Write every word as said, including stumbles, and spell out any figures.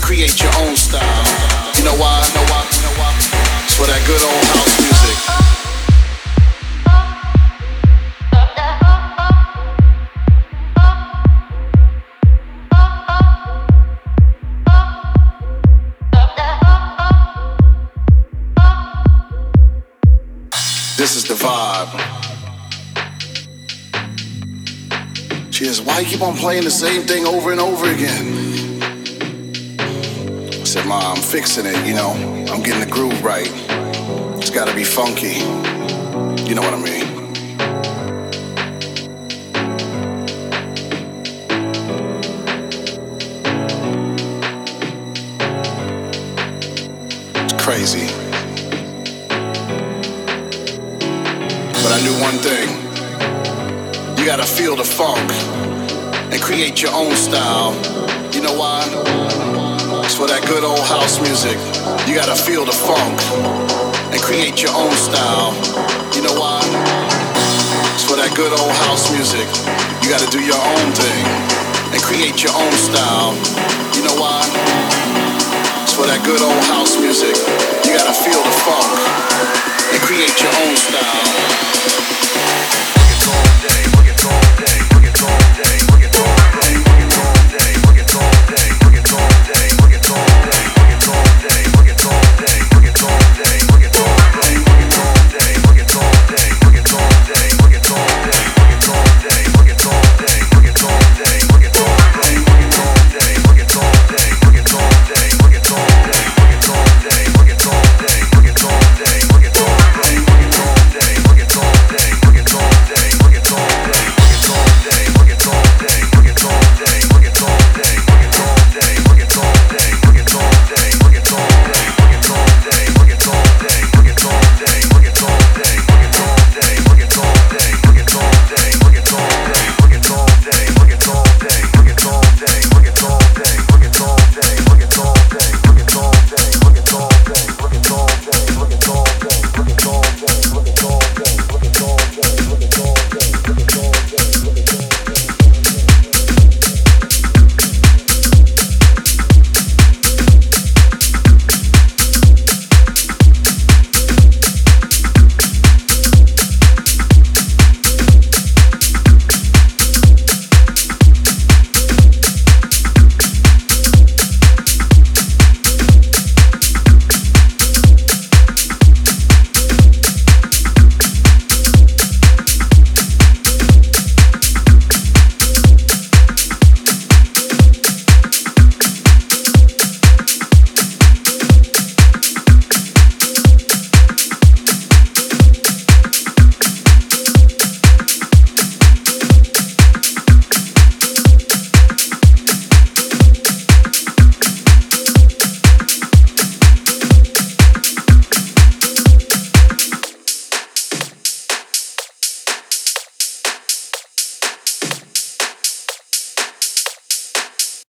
create your own style. You know why? You know why? You know why? It's for that good old house music. This is the vibe. She is, why you keep on playing the same thing over and over again? I said, Ma, I'm fixing it, you know. I'm getting the groove right. It's gotta be funky. You know what I mean? It's crazy. But I knew one thing. You gotta feel the funk and create your own style. You know why? It's for that good old house music. You gotta feel the funk and create your own style. You know why? It's for that good old house music. You gotta do your own thing and create your own style. You know why? It's for that good old house music. You gotta feel the funk and create your own style.